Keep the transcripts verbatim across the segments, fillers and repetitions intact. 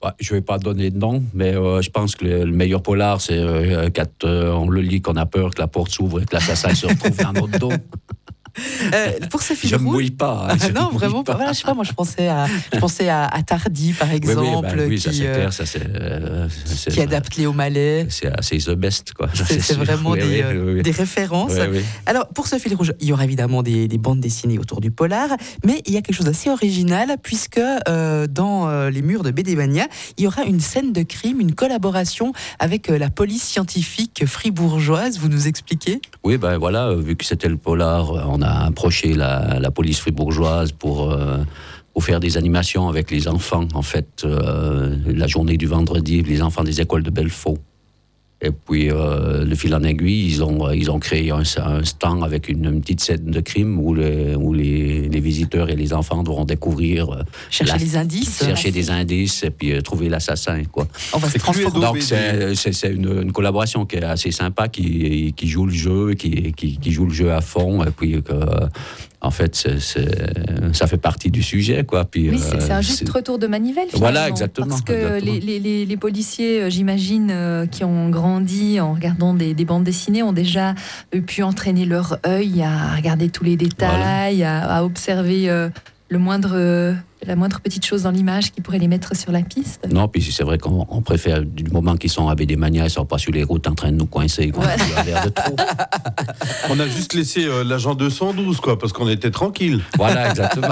Ouais, je ne vais pas donner de nom, mais euh, je pense que le, le meilleur polar, c'est euh, quand euh, on le lit, qu'on a peur que la porte s'ouvre et que l'assassin se retrouve dans notre dos. Euh, pour ce fil je ne rouge, mouille pas. Hein, ah, non, vraiment pas. Voilà, je sais pas, moi je pensais à, je pensais à, à Tardy, par exemple, oui, oui, ben, oui, qui, ça c'est euh, clair, ça c'est, euh, c'est, qui adapte Léo Mallet. C'est assez the best, quoi. C'est, c'est vraiment oui, des, oui, euh, oui, oui. des références. Oui, oui. Alors, pour ce fil rouge, il y aura évidemment des, des bandes dessinées autour du polar, mais il y a quelque chose d'assez original, puisque euh, dans euh, les murs de B D Mania, il y aura une scène de crime, une collaboration avec euh, la police scientifique fribourgeoise. Vous nous expliquez ? Oui, ben voilà, vu que c'était le polar, on a approché la, la police fribourgeoise pour, euh, pour faire des animations avec les enfants, en fait, euh, la journée du vendredi, les enfants des écoles de Belfaux. Et puis, euh, le fil en aiguille, ils ont, ils ont créé un, un stand avec une, une petite scène de crime où, les, où les, les visiteurs et les enfants devront découvrir... Euh, chercher la, les indices. Chercher des indices et puis euh, trouver l'assassin, quoi. On va se transformer. Donc, c'est, c'est, c'est une, une collaboration qui est assez sympa, qui, qui joue le jeu, qui, qui, qui joue le jeu à fond, et puis... que en fait, c'est, c'est, ça fait partie du sujet, quoi. Puis, oui, c'est, c'est un euh, juste c'est... retour de manivelle, finalement. Voilà, exactement. Parce que exactement. Les, les, les policiers, j'imagine, euh, qui ont grandi en regardant des, des bandes dessinées, ont déjà pu entraîner leur œil à regarder tous les détails, voilà. à, à observer euh, le moindre... Euh, la moindre petite chose dans l'image qui pourrait les mettre sur la piste. Non, puis c'est vrai qu'on on préfère, du moment qu'ils sont à B D Mania, ils ne sont pas sur les routes en train de nous coincer. Quoi. Ouais. On a l'air de trop. On a juste laissé euh, l'agent deux cent douze, quoi, parce qu'on était tranquille. Voilà, exactement.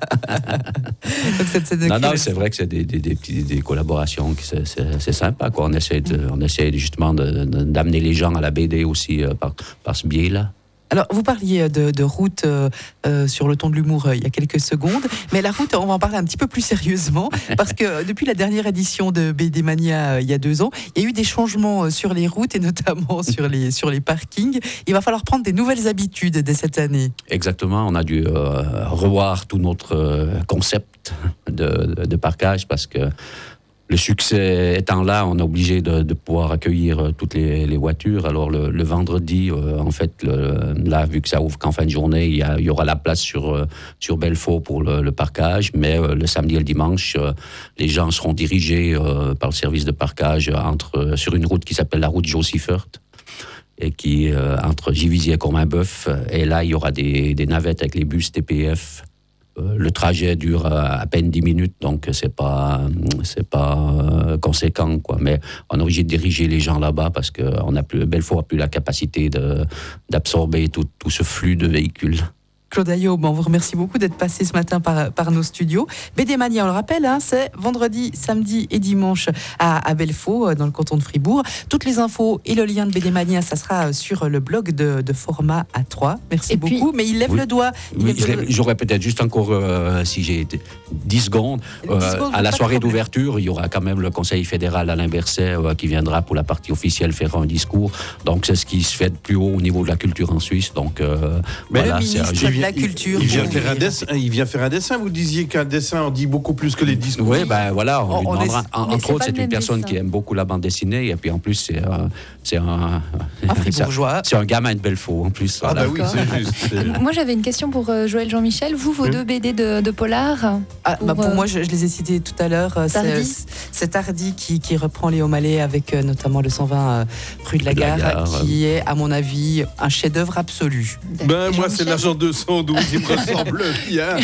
Donc, cette, cette non, non, c'est vrai que c'est des, des, des, des, des collaborations, qui, c'est, c'est, c'est sympa. Quoi. On, essaie de, on essaie justement de, de, d'amener les gens à la B D aussi euh, par, par ce biais-là. Alors, vous parliez de, de route euh, euh, sur le ton de l'humour euh, il y a quelques secondes, mais la route, on va en parler un petit peu plus sérieusement, parce que depuis la dernière édition de B D Mania euh, il y a deux ans, il y a eu des changements euh, sur les routes et notamment sur les, sur les parkings. Il va falloir prendre des nouvelles habitudes dès cette année. Exactement, on a dû euh, revoir tout notre euh, concept de, de, de parkage, parce que le succès étant là, on est obligé de, de pouvoir accueillir toutes les, les voitures. Alors le, le vendredi, euh, en fait, le, là, vu que ça ouvre qu'en fin de journée, il y, a, il y aura la place sur, euh, sur Belfaux pour le, le parkage. Mais euh, le samedi et le dimanche, euh, les gens seront dirigés euh, par le service de parkage entre, euh, sur une route qui s'appelle la route Josifert, et qui euh, entre Givisiez et Courmain-Boeuf. Et là, il y aura des, des navettes avec les bus T P F. Le trajet dure à peine dix minutes, donc c'est pas, c'est pas euh, conséquent, quoi. Mais on est obligé de diriger les gens là-bas parce que on a plus, Belfaux n'a plus la capacité de, d'absorber tout, tout ce flux de véhicules. Claude Ayoub, on vous remercie beaucoup d'être passé ce matin par, par nos studios. B D Mania, on le rappelle, hein, c'est vendredi, samedi et dimanche à, à Belfaux, dans le canton de Fribourg. Toutes les infos et le lien de B D Mania, ça sera sur le blog de, de Format A trois. Merci et beaucoup. Puis, mais il lève oui. le doigt. Il oui, lève le... J'aurais peut-être juste encore, euh, si j'ai été dix secondes, euh, dix secondes à la soirée d'ouverture, il y aura quand même le Conseil fédéral Alain Berset euh, qui viendra pour la partie officielle faire un discours. Donc c'est ce qui se fait de plus haut au niveau de la culture en Suisse. Donc euh, mais voilà, le ministre c'est un... de la culture. Il, il, vient faire un dessin, il vient faire un dessin. Vous disiez qu'un dessin en dit beaucoup plus que les discours. Oui, ben voilà. On, on lui demandera. Est... En, entre autres, c'est une personne dessin. qui aime beaucoup la bande dessinée. Et puis en plus, c'est, euh, c'est un. Un fribourgeois. C'est un gamin de Belfaux en plus. Ah, voilà. bah oui, c'est juste. C'est... Moi, j'avais une question pour euh, Joël Jean-Michel. Vous, vos mmh. deux B D de, de polar ah, pour, bah pour euh... moi, je, je les ai cités tout à l'heure. Tardy. C'est, c'est Tardy qui, qui reprend Léo Mallet avec euh, notamment le cent vingt euh, rue de la Gare, la gare qui euh... est, à mon avis, un chef-d'œuvre absolu. Ben, moi, c'est l'agent deux cent douze. Il me ressemble bien.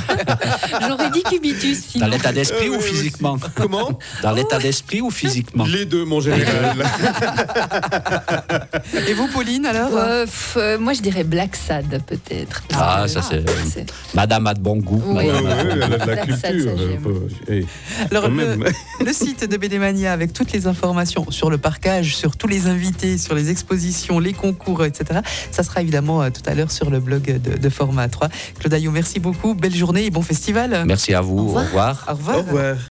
J'aurais dit Cubitus. Sinon. Dans l'état d'esprit euh, ou physiquement? Comment? Dans l'état d'esprit ou physiquement? Les deux, mon général. Et vous, Pauline, alors? euh, f- euh, Moi, je dirais Black Sad, peut-être. Ah, ça, c'est... Ah, c'est... Madame a de bon goût. Oui, oui, oui, elle a de la Black culture. Sad, ça, hey, alors, le, le site de B D Mania, avec toutes les informations sur le parkage, sur tous les invités, sur les expositions, les concours, et cetera, ça sera évidemment euh, tout à l'heure sur le blog de, de Format A trois. Claude Ayoub, merci beaucoup. Belle journée et bon festival. Merci à vous. Au revoir. Au revoir. Au revoir.